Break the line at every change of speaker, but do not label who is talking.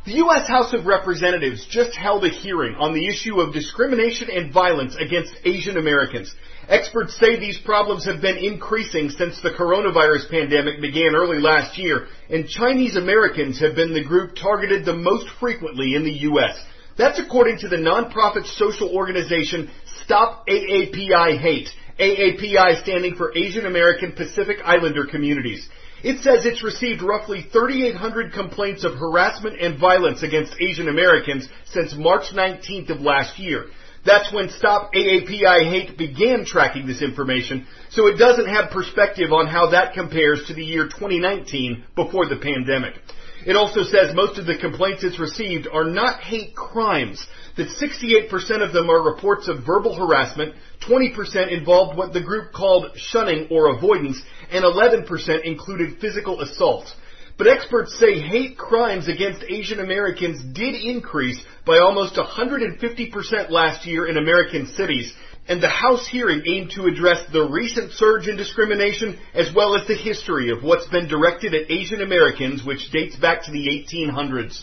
The U.S. House of Representatives just held a hearing on the issue of discrimination and violence against Asian Americans. Experts say these problems have been increasing since the coronavirus pandemic began early last year, and Chinese Americans have been the group targeted the most frequently in the U.S. That's according to the nonprofit social organization Stop AAPI Hate, AAPI standing for Asian American Pacific Islander Communities. It says it's received roughly 3,800 complaints of harassment and violence against Asian Americans since March 19th of last year. That's when Stop AAPI Hate began tracking this information, so it doesn't have perspective on how that compares to the year 2019 before the pandemic. It also says most of the complaints it's received are not hate crimes, that 68% of them are reports of verbal harassment, 20% involved what the group called shunning or avoidance, and 11% included physical assault. But experts say hate crimes against Asian Americans did increase by almost 150% last year in American cities, and the House hearing aimed to address the recent surge in discrimination as well as the history of what's been directed at Asian Americans, which dates back to the 1800s.